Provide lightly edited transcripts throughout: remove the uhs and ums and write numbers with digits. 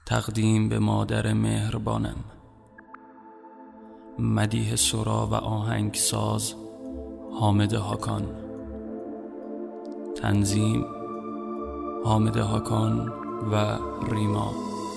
تقدیم به مادر مهربانم. مدیح سرا و آهنگساز حامد هاکان. تنظیم حامد هاکان و ریما.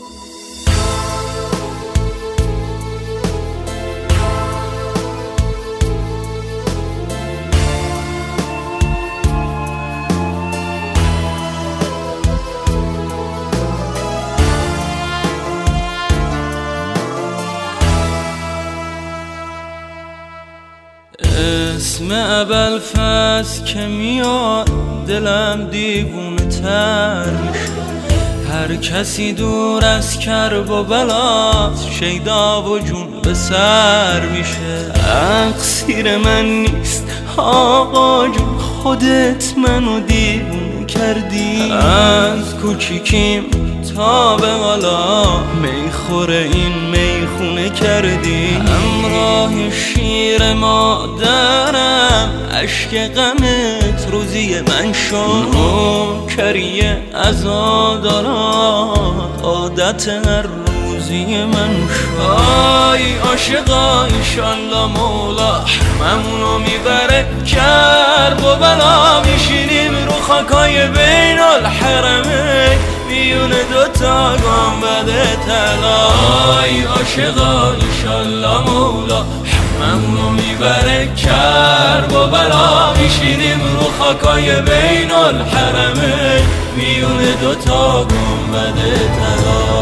اسم ابوالفضل که میاد دلم دیوونه تر میشه. هر کسی دور از کرب و بلاست شیدا و جون به سر میشه. تقصیر من نیست آقا جون، خودت منو دیوونه کردی. از کوچیکیم تا به بالا میخوره این میخونه کردی. همراه شیر مادرم اشک غمت روزی من شد. نوکری عزادارات عادت هر روزی من شد. آی عاشقا ایشالله مولا همونو میبره کرب و بلا. میشینیم رو خاکای بین الحرمین میون دوتا گام بده طلا. آی عاشقا ایشالله مولا همونو میبره کرب و بلا. میشینیم رو خاکای بین الحرمین میون دوتا گام بده طلا.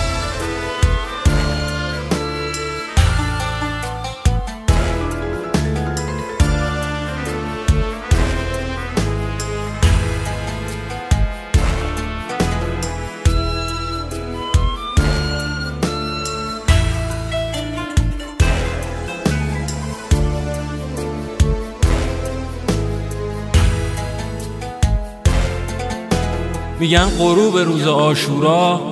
میگن غروب روز عاشورا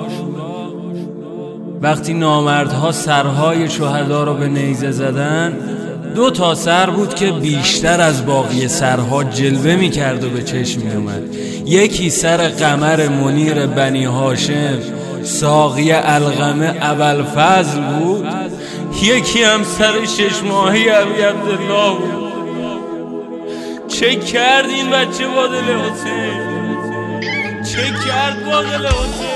وقتی نامردها سرهای شهدا رو به نیزه زدن، 2 سر بود که بیشتر از باقی سرها جلوه میکرد و به چشم میومد. یکی سر قمر منیر بنی هاشم ساقی القمه ابوالفضل بود، یکی هم سر 6 ماهی ابی عبدالله بود. چه کرد این بچه با دل حسین؟ چه کرد با دل حسین؟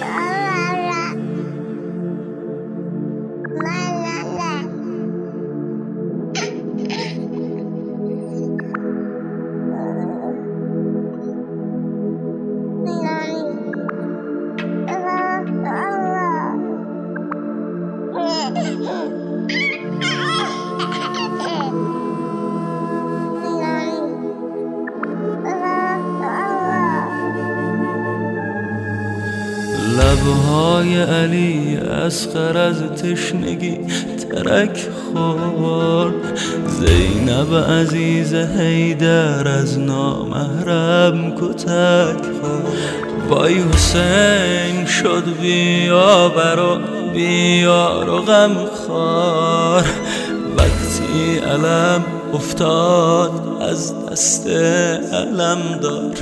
لبهای علی اصغر از تشنگی ترک خورد. زینب عزیز حیدر از نامحرم کتک خورد. وای حسین شد بیابر و بیار و غم خوار. وقتی علم افتاد از دست علم دار.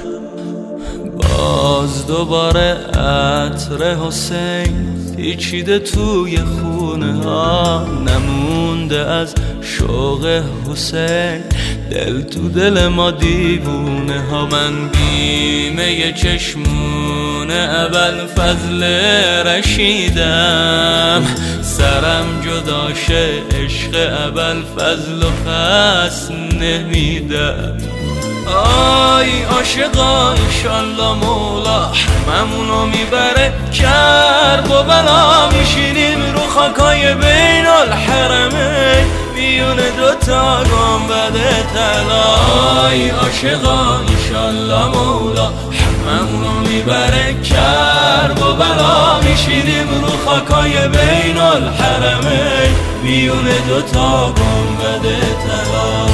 باز دوباره عطر حسین پیچیده توی خونه ها. نمونده از شوق حسین دل تو دل ما دیوونه ها. من بیمه چشمون ابوالفضل رشیدم. سرم جداشه عشق ابوالفضل و پس نمیدم. آی عاشقا ایشالله مولا همونو میبره کرب و بلا. میشینیم رو خاکای بین الحرمین میون دوتا گام بده طلا. آی عاشقا ایشالله مولا همونو میبره کرب و بلا. میشینیم رو خاکای بین الحرمین میون دوتا گام بده طلا.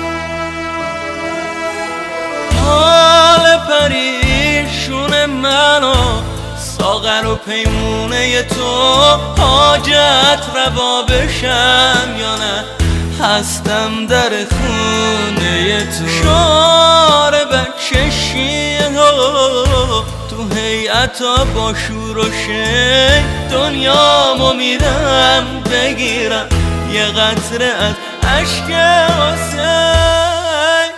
پریشون من پیمونه تو حاجت روا بشم یا نه، هستم در خونه تو شعار بچشی تو هیئتا با شور و شی دنیامو میرم بگیرم یه قطره از عشق حسین.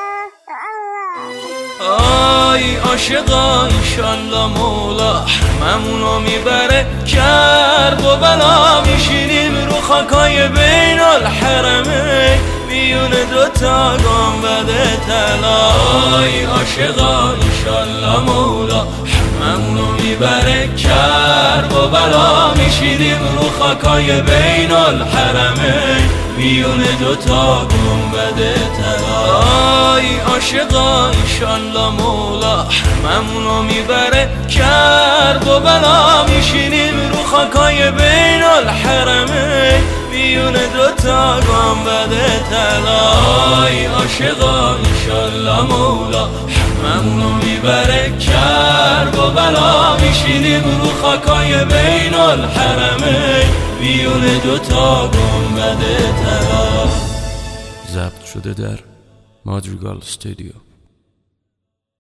آی عاشقا ایشالله مولا حرممونو میبره کرب و بلا، میشینیم رو خاکای بین الحرمین میون دوتا گنبد طلا. آی عاشقا ایشالله مولا حرممونو میبره کرب و بلا، میشینیم رو خاکای بین الحرمین میون دوتا گنبد طلا. آی عاشقا ایشالله مولا حرممونو میبره کرب و بلا، میشینیم رو خاکای بین الحرمین میون دوتا گنبد طلا. آی عاشقا ایشالله مولا حرممونو میبره کرب و بلا، میشینیم رو خاکای بین الحرمین میون دوتا گنبد طلا. ضبط شده در مادریگال استودیو.